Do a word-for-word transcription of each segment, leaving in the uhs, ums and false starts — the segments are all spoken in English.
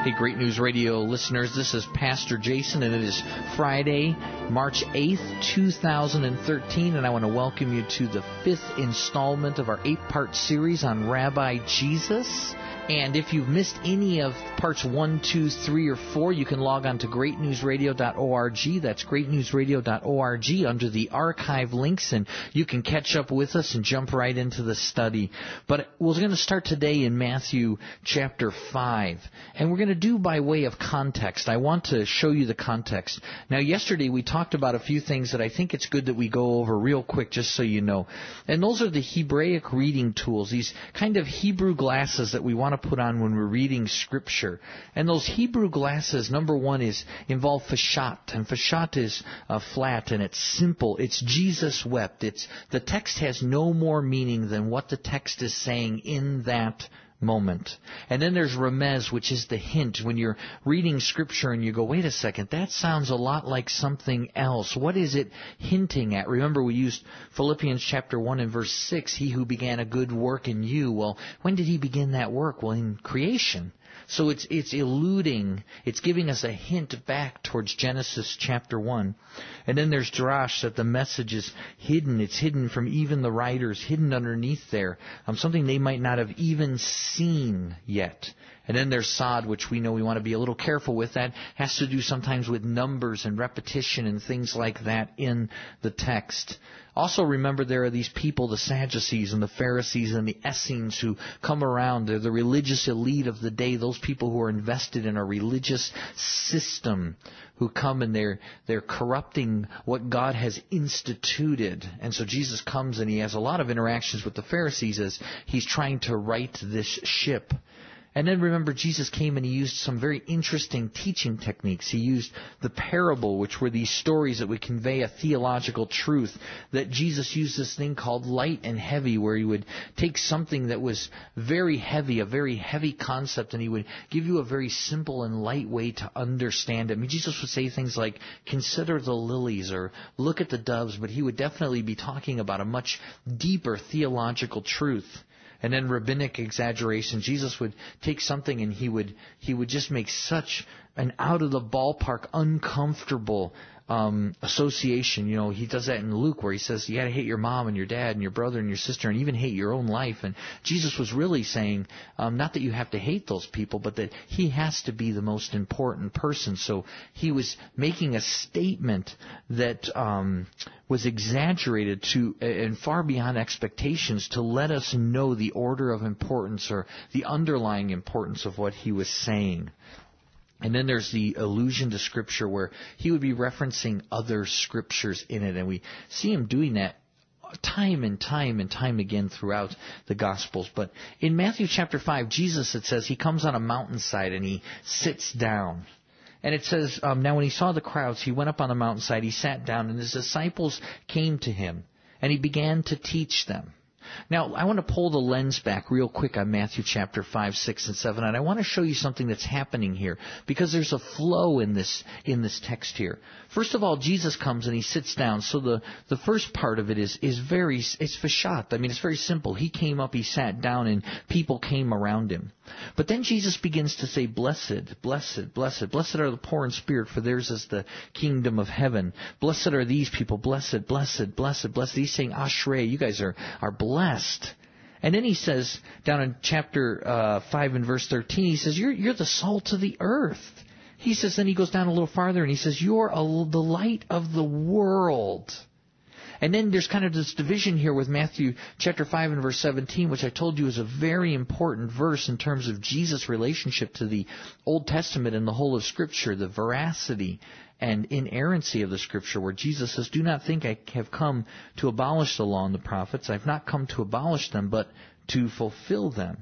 Hey, Great News Radio listeners, this is Pastor Jason, and it is Friday, March eighth, two thousand thirteen, and I want to welcome you to the fifth installment of our eight-part series on Rabbi Jesus. And if you've missed any of parts one, two, three, or four, you can log on to great news radio dot org. That's great news radio dot org under the archive links, and you can catch up with us and jump right into the study. But we're going to start today in Matthew chapter five, and we're going to do by way of context. I want to show you the context. Now, yesterday we talked about a few things that I think it's good that we go over real quick just so you know. And those are the Hebraic reading tools, these kind of Hebrew glasses that we want to put on when we're reading Scripture. And those Hebrew glasses, number one, is involve fashat. And fashat is uh, flat and it's simple. It's Jesus wept. It's the text has no more meaning than what the text is saying in that moment. And then there's remez, which is the hint. When you're reading Scripture and you go, wait a second, that sounds a lot like something else. What is it hinting at? Remember, we used Philippians chapter one and verse six, he who began a good work in you. Well, when did he begin that work? Well, in creation. So it's it's eluding, it's giving us a hint back towards Genesis chapter one. And then there's drash, that the message is hidden. It's hidden from even the writers, hidden underneath there, um, something they might not have even seen yet. And then there's sod, which we know we want to be a little careful with. That has to do sometimes with numbers and repetition and things like that in the text. Also remember, there are these people, the Sadducees and the Pharisees and the Essenes, who come around. They're the religious elite of the day, those people who are invested in a religious system, who come and they're they're corrupting what God has instituted. And so Jesus comes and he has a lot of interactions with the Pharisees as he's trying to right this ship. And then remember, Jesus came and he used some very interesting teaching techniques. He used the parable, which were these stories that would convey a theological truth. That Jesus used this thing called light and heavy, where he would take something that was very heavy, a very heavy concept, and he would give you a very simple and light way to understand it. I mean, Jesus would say things like, consider the lilies, or look at the doves, but he would definitely be talking about a much deeper theological truth. And then rabbinic exaggeration. Jesus would take something and he would he would just make such an out-of-the-ballpark, uncomfortable um, association. You know, he does that in Luke, where he says you got to hate your mom and your dad and your brother and your sister and even hate your own life. And Jesus was really saying, um, not that you have to hate those people, but that he has to be the most important person. So he was making a statement that um, was exaggerated to and far beyond expectations to let us know the order of importance or the underlying importance of what he was saying. And then there's the allusion to Scripture, where he would be referencing other Scriptures in it. And we see him doing that time and time and time again throughout the Gospels. But in Matthew chapter five, Jesus, it says, he comes on a mountainside and he sits down. And it says, um, now when he saw the crowds, he went up on the mountainside, he sat down, and his disciples came to him, and he began to teach them. Now, I want to pull the lens back real quick on Matthew chapter five, six, and seven, and I want to show you something that's happening here, because there's a flow in this in this text here. First of all, Jesus comes and he sits down. So the, the first part of it is is very it's fashat. I mean, it's very simple. He came up, he sat down, and people came around him. But then Jesus begins to say, "Blessed, blessed, blessed, blessed are the poor in spirit, for theirs is the kingdom of heaven. Blessed are these people, blessed, blessed, blessed, blessed." He's saying, "Ashrei, you guys are are blessed." Blessed. And then he says, down in chapter uh, five and verse thirteen, he says, you're, you're the salt of the earth. He says, then he goes down a little farther and he says, you're a, the light of the world. And then there's kind of this division here with Matthew chapter five and verse seventeen, which I told you is a very important verse in terms of Jesus' relationship to the Old Testament and the whole of Scripture, the veracity and inerrancy of the Scripture, where Jesus says, do not think I have come to abolish the law and the prophets. I've not come to abolish them, but to fulfill them.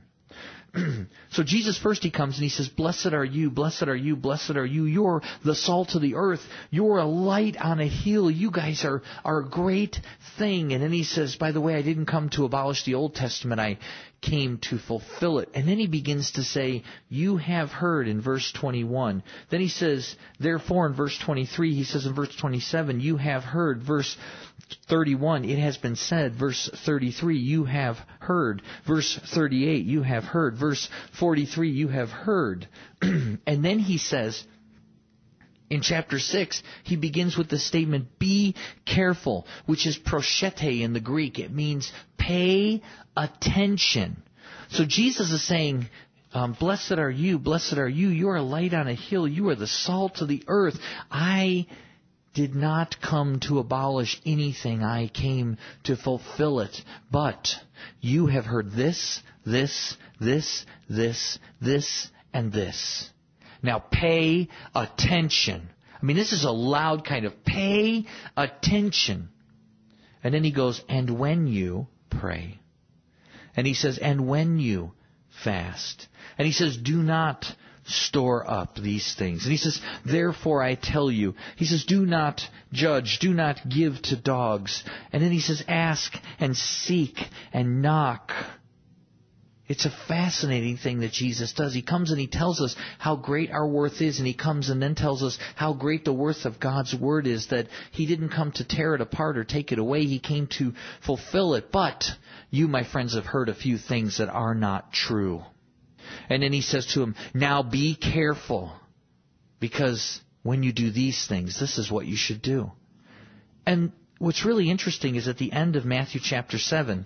So Jesus first, he comes and he says, blessed are you, blessed are you, blessed are you. You're the salt of the earth. You're a light on a hill. You guys are, are a great thing. And then he says, by the way, I didn't come to abolish the Old Testament. I came to fulfill it. And then he begins to say, you have heard in verse twenty-one. Then he says, therefore in verse twenty-three, he says in verse twenty-seven, you have heard. Verse thirty-one, it has been said. Verse thirty-three, you have heard. Verse thirty-eight, you have heard. verse forty-three, you have heard. And then he says, in chapter six, he begins with the statement, be careful, which is proshete in the Greek. It means pay attention. So Jesus is saying, um, blessed are you, blessed are you. You are a light on a hill. You are the salt of the earth. I did not come to abolish anything. I came to fulfill it. But you have heard this, this, this, this, this, and this. Now pay attention. I mean, this is a loud kind of pay attention. And then he goes, and when you pray. And he says, and when you fast. And he says, do not store up these things. And he says, therefore I tell you. He says, do not judge, do not give to dogs. And then he says, ask and seek and knock. It's a fascinating thing that Jesus does. He comes and he tells us how great our worth is, and he comes and then tells us how great the worth of God's Word is, that he didn't come to tear it apart or take it away. He came to fulfill it. But you, my friends, have heard a few things that are not true. And then he says to him, now be careful, because when you do these things, this is what you should do. And what's really interesting is at the end of Matthew chapter seven,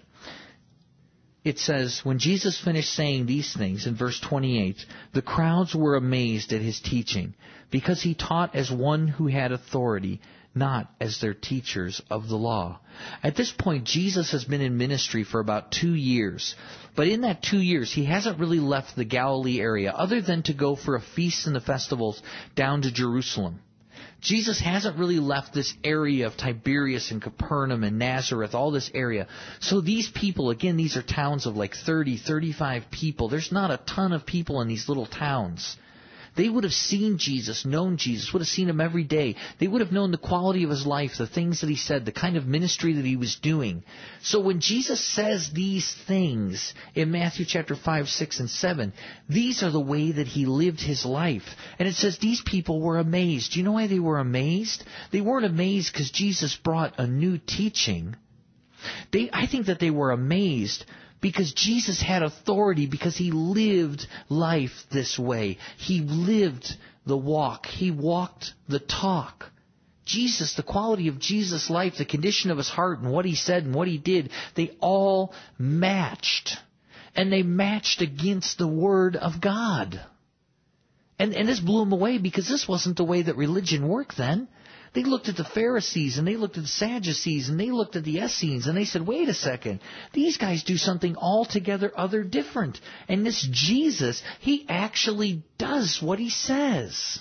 it says, when Jesus finished saying these things, in verse twenty-eight, the crowds were amazed at his teaching, because he taught as one who had authority, not as their teachers of the law. At this point, Jesus has been in ministry for about two years. But in that two years, he hasn't really left the Galilee area, other than to go for a feast and the festivals down to Jerusalem. Jesus hasn't really left this area of Tiberias and Capernaum and Nazareth, all this area. So these people, again, these are towns of like thirty, thirty-five people. There's not a ton of people in these little towns. They would have seen Jesus, known Jesus, would have seen him every day. They would have known the quality of his life, the things that he said, the kind of ministry that he was doing. So when Jesus says these things in Matthew chapter five, six, and seven, these are the way that he lived his life. And it says these people were amazed. Do you know why they were amazed? They weren't amazed because Jesus brought a new teaching. They, I think that they were amazed because Jesus had authority, because he lived life this way. He lived the walk. He walked the talk. Jesus, the quality of Jesus' life, the condition of his heart, and what he said and what he did, they all matched. And they matched against the Word of God. And, and this blew them away, because this wasn't the way that religion worked then. They looked at the Pharisees, and they looked at the Sadducees, and they looked at the Essenes, and they said, wait a second, these guys do something altogether other different. And this Jesus, he actually does what he says.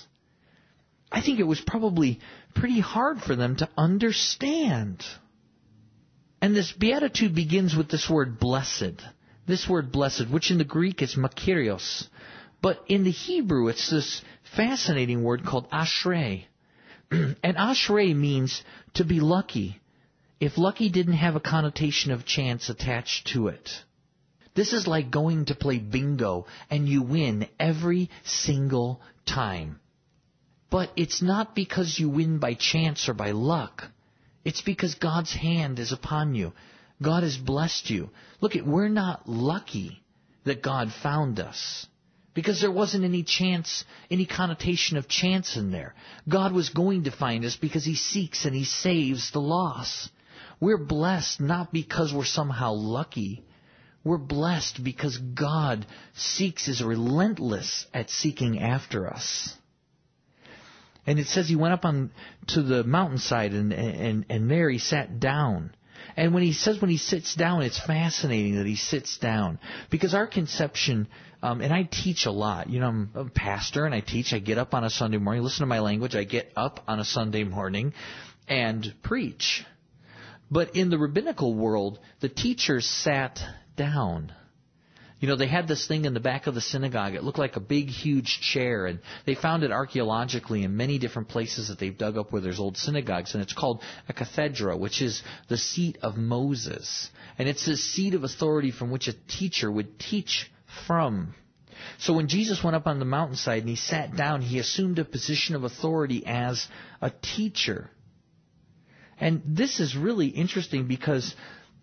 I think it was probably pretty hard for them to understand. And this beatitude begins with this word blessed. This word blessed, which in the Greek is makarios. But in the Hebrew, it's this fascinating word called ashrei. And ashrei means to be lucky, if lucky didn't have a connotation of chance attached to it. This is like going to play bingo and you win every single time. But it's not because you win by chance or by luck. It's because God's hand is upon you. God has blessed you. Look, we're not lucky that God found us, because there wasn't any chance, any connotation of chance in there. God was going to find us because he seeks and he saves the lost. We're blessed not because we're somehow lucky. We're blessed because God seeks, is relentless at seeking after us. And it says he went up on to the mountainside, and, and, and there he sat down. And when he says when he sits down, it's fascinating that he sits down. Because our conception, um, and I teach a lot. You know, I'm a pastor and I teach. I get up on a Sunday morning. Listen to my language. I get up on a Sunday morning and preach. But in the rabbinical world, the teachers sat down. You know, they had this thing in the back of the synagogue. It looked like a big, huge chair, and they found it archaeologically in many different places that they've dug up where there's old synagogues, and it's called a cathedra, which is the seat of Moses. And it's this seat of authority from which a teacher would teach from. So when Jesus went up on the mountainside and he sat down, he assumed a position of authority as a teacher. And this is really interesting because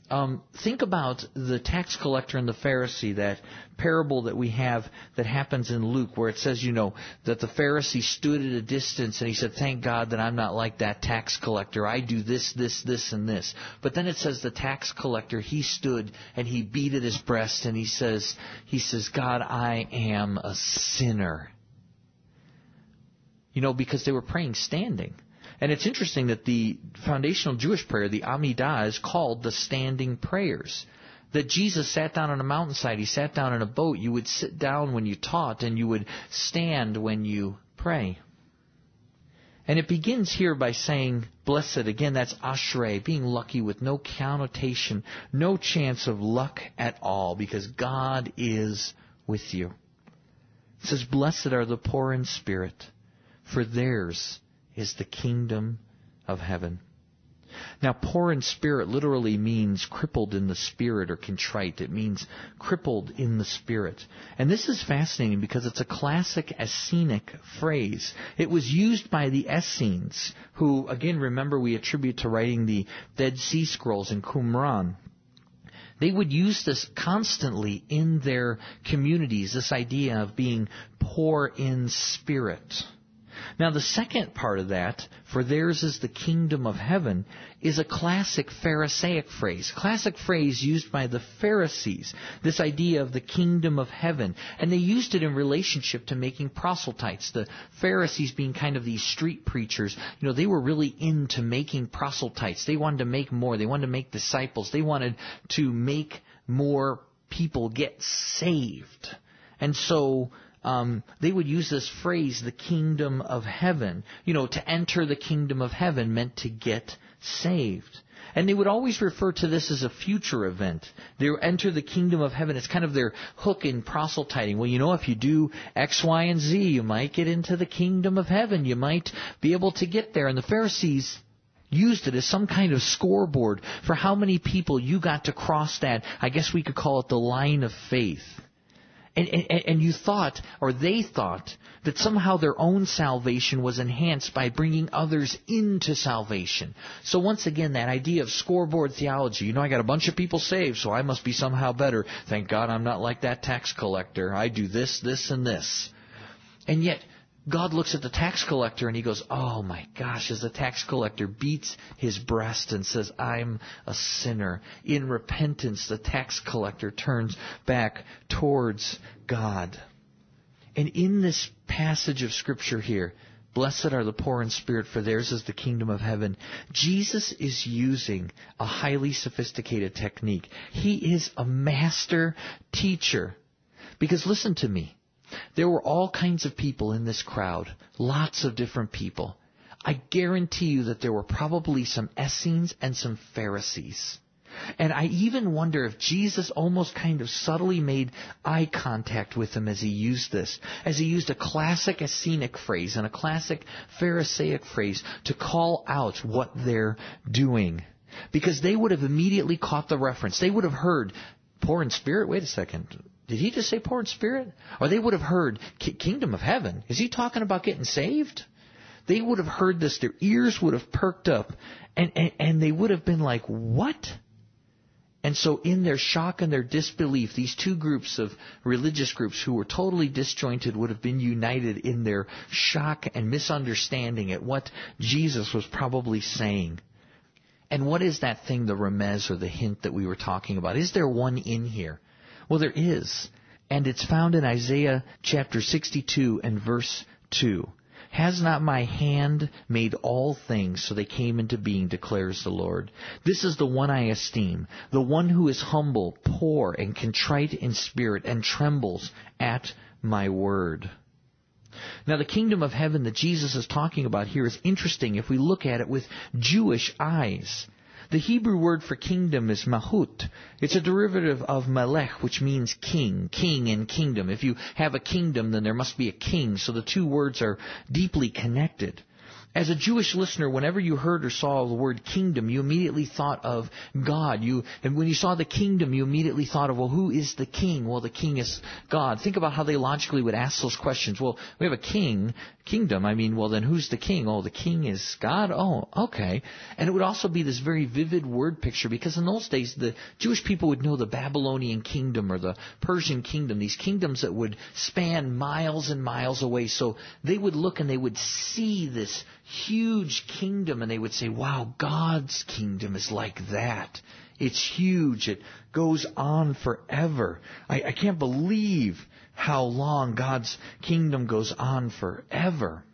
Um, think about the tax collector and the Pharisee, that parable that we have that happens in Luke, where it says, you know, that the Pharisee stood at a distance and he said, thank God that I'm not like that tax collector. I do this, this, this, and this. But then it says the tax collector, he stood and he beat at his breast and he says, he says, God, I am a sinner. You know, because they were praying standing. And it's interesting that the foundational Jewish prayer, the Amidah, is called the standing prayers. That Jesus sat down on a mountainside, he sat down in a boat. You would sit down when you taught, and you would stand when you pray. And it begins here by saying, blessed, again, that's ashrei, being lucky with no connotation, no chance of luck at all, because God is with you. It says, blessed are the poor in spirit, for theirs is the kingdom of heaven. Now, poor in spirit literally means crippled in the spirit or contrite. It means crippled in the spirit. And this is fascinating because it's a classic Essenic phrase. It was used by the Essenes, who, again, remember we attribute to writing the Dead Sea Scrolls in Qumran. They would use this constantly in their communities, this idea of being poor in spirit. Now, the second part of that, for theirs is the kingdom of heaven, is a classic Pharisaic phrase. Classic phrase used by the Pharisees, this idea of the kingdom of heaven. And they used it in relationship to making proselytes. The Pharisees being kind of these street preachers, you know, they were really into making proselytes. They wanted to make more. They wanted to make disciples. They wanted to make more people get saved. And so Um, they would use this phrase, the kingdom of heaven. You know, to enter the kingdom of heaven meant to get saved. And they would always refer to this as a future event. They enter the kingdom of heaven. It's kind of their hook in proselytizing. Well, you know, if you do X, Y, and Z, you might get into the kingdom of heaven. You might be able to get there. And the Pharisees used it as some kind of scoreboard for how many people you got to cross that. I guess we could call it the line of faith. And, and, and you thought, or they thought, that somehow their own salvation was enhanced by bringing others into salvation. So once again, that idea of scoreboard theology. You know, I got a bunch of people saved, so I must be somehow better. Thank God I'm not like that tax collector. I do this, this, and this. And yet, God looks at the tax collector and he goes, oh my gosh, as the tax collector beats his breast and says, I'm a sinner. In repentance, the tax collector turns back towards God. And in this passage of Scripture here, blessed are the poor in spirit, for theirs is the kingdom of heaven. Jesus is using a highly sophisticated technique. He is a master teacher. Because listen to me. There were all kinds of people in this crowd, lots of different people. I guarantee you that there were probably some Essenes and some Pharisees. And I even wonder if Jesus almost kind of subtly made eye contact with them as he used this, as he used a classic Essenic phrase and a classic Pharisaic phrase to call out what they're doing. Because they would have immediately caught the reference. They would have heard, poor in spirit, wait a second. Did he just say poor in spirit? Or they would have heard, kingdom of heaven. Is he talking about getting saved? They would have heard this. Their ears would have perked up. And, and, and they would have been like, what? And so in their shock and their disbelief, these two groups of religious groups who were totally disjointed would have been united in their shock and misunderstanding at what Jesus was probably saying. And what is that thing, the remez or the hint that we were talking about? Is there one in here? Well, there is, and it's found in Isaiah chapter sixty-two and verse two. Has not my hand made all things so they came into being, declares the Lord. This is the one I esteem, the one who is humble, poor, and contrite in spirit, and trembles at my word. Now, the kingdom of heaven that Jesus is talking about here is interesting if we look at it with Jewish eyes. The Hebrew word for kingdom is mahut. It's a derivative of melech, which means king, king and kingdom. If you have a kingdom, then there must be a king. So the two words are deeply connected. As a Jewish listener, whenever you heard or saw the word kingdom, you immediately thought of God. You, and when you saw the kingdom, you immediately thought of, well, who is the king? Well, the king is God. Think about how they logically would ask those questions. Well, we have a king, kingdom. I mean, well, then who's the king? Oh, the king is God? Oh, okay. And it would also be this very vivid word picture, because in those days, the Jewish people would know the Babylonian kingdom or the Persian kingdom, these kingdoms that would span miles and miles away. So they would look and they would see this huge kingdom, and they would say, wow, God's kingdom is like that. It's huge. It goes on forever. I, I can't believe how long God's kingdom goes on forever.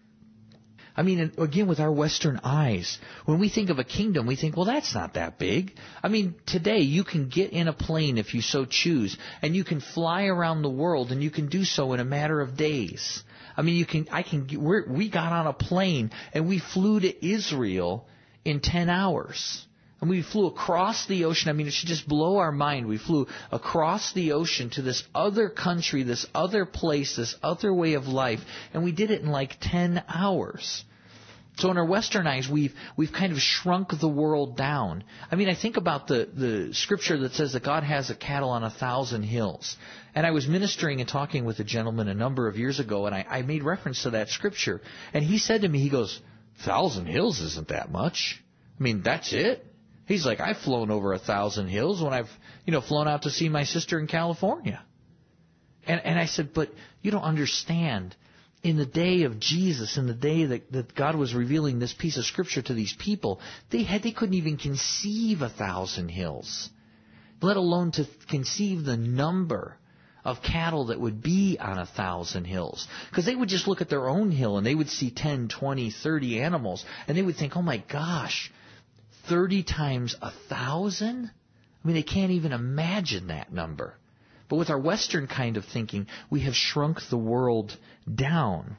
I mean, again, with our Western eyes, when we think of a kingdom, we think, well, that's not that big. I mean, today you can get in a plane if you so choose, and you can fly around the world, and you can do so in a matter of days. I mean, you can. I can. We're, we got on a plane and we flew to Israel in ten hours, and we flew across the ocean. I mean, it should just blow our mind. We flew across the ocean to this other country, this other place, this other way of life, and we did it in like ten hours. So in our Western eyes, we've we've kind of shrunk the world down. I mean, I think about the, the scripture that says that God has a cattle on a thousand hills. And I was ministering and talking with a gentleman a number of years ago, and I, I made reference to that scripture. And he said to me, he goes, thousand hills isn't that much. I mean, that's it. He's like, I've flown over a thousand hills when I've, you know, flown out to see my sister in California. And, and I said, but you don't understand. In the day of Jesus, in the day that, that God was revealing this piece of scripture to these people, they had they couldn't even conceive a thousand hills, let alone to conceive the number of cattle that would be on a thousand hills. Because they would just look at their own hill and they would see ten, twenty, thirty animals, and they would think, oh my gosh, thirty times a thousand? I mean, they can't even imagine that number. But with our Western kind of thinking, we have shrunk the world down.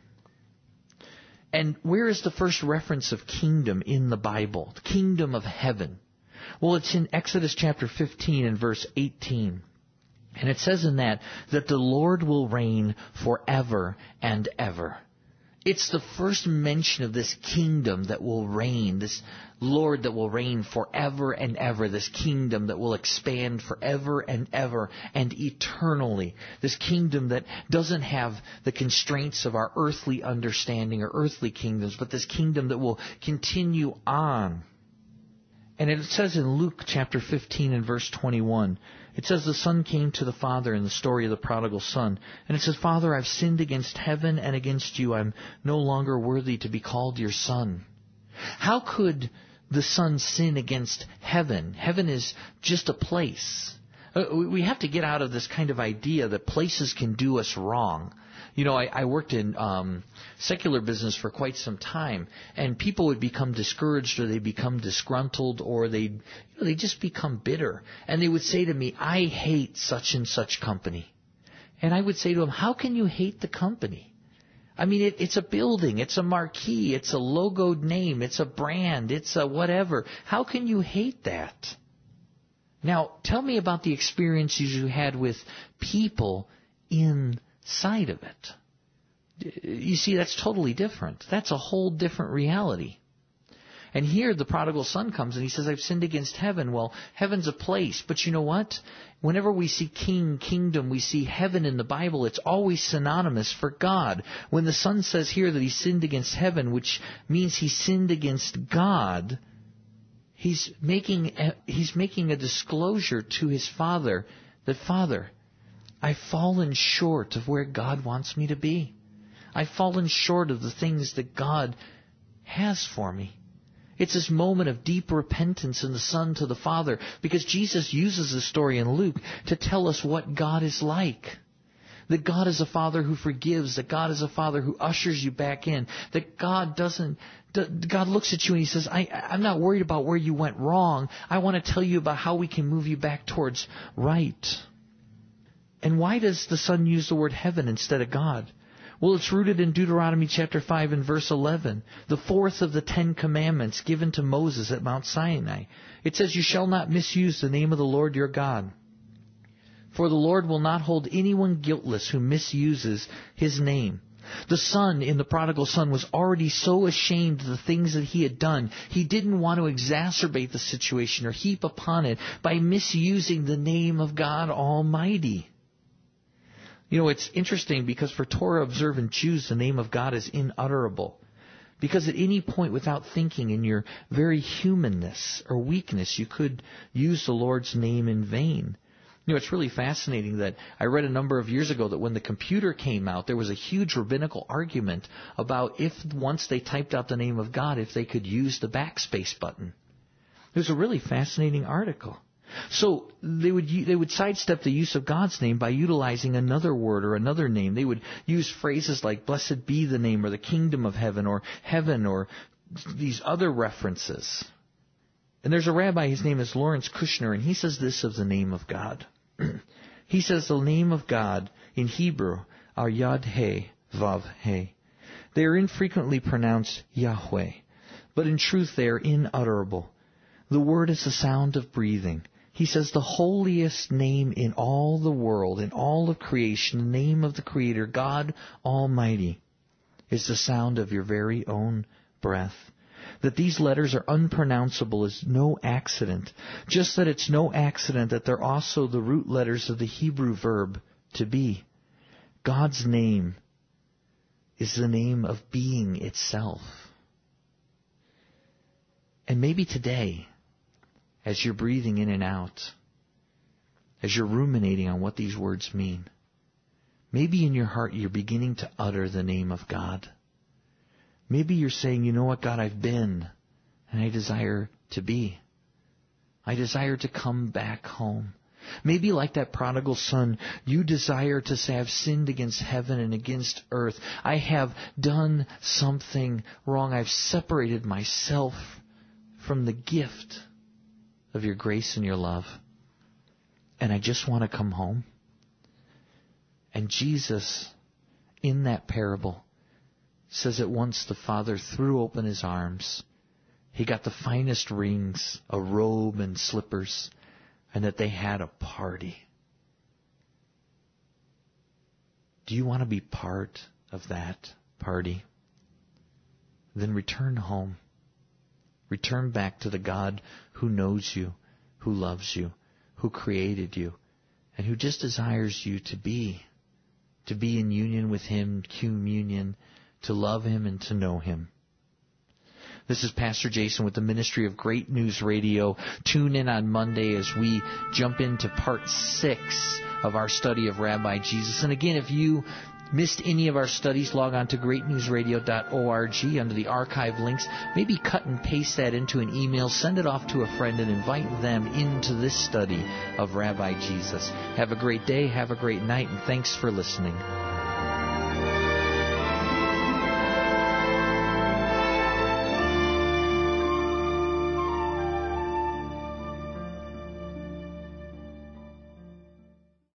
And where is the first reference of kingdom in the Bible? The kingdom of heaven. Well, it's in Exodus chapter fifteen and verse eighteen. And it says in that, that the Lord will reign forever and ever. It's the first mention of this kingdom that will reign, this Lord that will reign forever and ever, this kingdom that will expand forever and ever and eternally, this kingdom that doesn't have the constraints of our earthly understanding or earthly kingdoms, but this kingdom that will continue on. And it says in Luke chapter fifteen and verse twenty-one, it says the son came to the father in the story of the prodigal son. And it says, Father, I've sinned against heaven and against you. I'm no longer worthy to be called your son. How could the son sin against heaven? Heaven is just a place. We have to get out of this kind of idea that places can do us wrong. You know, I, I worked in um, secular business for quite some time, and people would become discouraged, or they'd become disgruntled, or they'd, you know, they just become bitter. And they would say to me, I hate such and such company. And I would say to them, how can you hate the company? I mean, it, it's a building, it's a marquee, it's a logoed name, it's a brand, it's a whatever. How can you hate that? Now, tell me about the experiences you had with people inside of it. You see, that's totally different. That's a whole different reality. And here the prodigal son comes and he says, I've sinned against heaven. Well, heaven's a place. But you know what? Whenever we see king, kingdom, we see heaven in the Bible, it's always synonymous for God. When the son says here that he sinned against heaven, which means he sinned against God, He's making a, he's making a disclosure to his father that, Father, I've fallen short of where God wants me to be. I've fallen short of the things that God has for me. It's this moment of deep repentance in the son to the father, because Jesus uses this story in Luke to tell us what God is like. That God is a father who forgives, that God is a father who ushers you back in, that God doesn't, God looks at you and he says, I, I'm not worried about where you went wrong. I want to tell you about how we can move you back towards right. And why does the son use the word heaven instead of God? Well, it's rooted in Deuteronomy chapter five and verse eleven, the fourth of the Ten Commandments given to Moses at Mount Sinai. It says, you shall not misuse the name of the Lord your God. For the Lord will not hold anyone guiltless who misuses his name. The son in the prodigal son was already so ashamed of the things that he had done, he didn't want to exacerbate the situation or heap upon it by misusing the name of God Almighty. You know, it's interesting because for Torah-observant Jews, the name of God is inutterable. Because at any point without thinking in your very humanness or weakness, you could use the Lord's name in vain. You know, it's really fascinating that I read a number of years ago that when the computer came out, there was a huge rabbinical argument about if once they typed out the name of God, if they could use the backspace button. It was a really fascinating article. So they would they would sidestep the use of God's name by utilizing another word or another name. They would use phrases like "blessed be the name" or "the kingdom of heaven" or "heaven" or these other references. And there's a rabbi, his name is Lawrence Kushner, and he says this of the name of God. He says the name of God in Hebrew are Yod-He, Vav-He. They are infrequently pronounced Yahweh, but in truth they are inutterable. The word is the sound of breathing. He says the holiest name in all the world, in all of creation, the name of the Creator, God Almighty, is the sound of your very own breath. That these letters are unpronounceable is no accident. Just that it's no accident that they're also the root letters of the Hebrew verb to be. God's name is the name of being itself. And maybe today, as you're breathing in and out, as you're ruminating on what these words mean, maybe in your heart you're beginning to utter the name of God. Maybe you're saying, you know what, God, I've been, and I desire to be. I desire to come back home. Maybe like that prodigal son, you desire to say, I've sinned against heaven and against earth. I have done something wrong. I've separated myself from the gift of your grace and your love. And I just want to come home. And Jesus, in that parable, says that once the Father threw open His arms, He got the finest rings, a robe and slippers, and that they had a party. Do you want to be part of that party? Then return home. Return back to the God who knows you, who loves you, who created you, and who just desires you to be, to be in union with Him, communion, to love Him and to know Him. This is Pastor Jason with the Ministry of Great News Radio. Tune in on Monday as we jump into part six of our study of Rabbi Jesus. And again, if you missed any of our studies, log on to great news radio dot org under the archive links. Maybe cut and paste that into an email, send it off to a friend, and invite them into this study of Rabbi Jesus. Have a great day, have a great night, and thanks for listening.